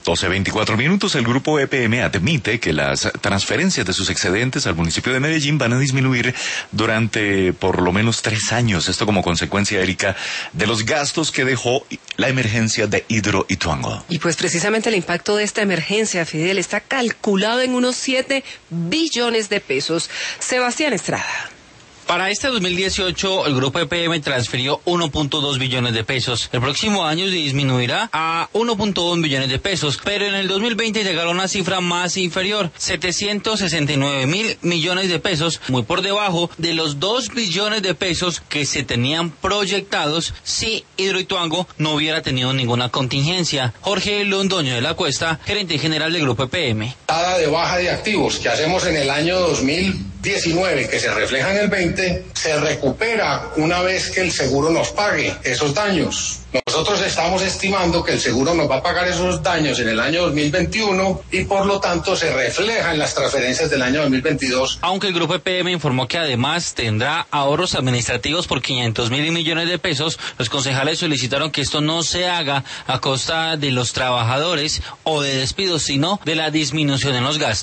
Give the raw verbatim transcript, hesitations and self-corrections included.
doce veinticuatro minutos, el grupo E P M admite que las transferencias de sus excedentes al municipio de Medellín van a disminuir durante por lo menos tres años. Esto como consecuencia, Erika, de los gastos que dejó la emergencia de Hidroituango. Y pues precisamente el impacto de esta emergencia, Fidel, está calculado en unos siete billones de pesos. Sebastián Estrada. Para este dos mil dieciocho, el grupo E P M transfirió uno punto dos billones de pesos. El próximo año disminuirá a uno punto dos billones de pesos, pero en el dos mil veinte llegará a una cifra más inferior, setecientos sesenta y nueve mil millones de pesos, muy por debajo de los dos billones de pesos que se tenían proyectados si Hidroituango no hubiera tenido ninguna contingencia. Jorge Londoño de la Cuesta, gerente general del grupo E P M. Dada de baja de activos que hacemos en el año dos mil diecinueve, que se refleja en el veinte, se recupera una vez que el seguro nos pague esos daños. Nosotros estamos estimando que el seguro nos va a pagar esos daños en el año dos mil veintiuno y por lo tanto se refleja en las transferencias del año dos mil veintidós. Aunque el grupo E P M informó que además tendrá ahorros administrativos por quinientos mil millones de pesos, los concejales solicitaron que esto no se haga a costa de los trabajadores o de despidos, sino de la disminución en los gastos.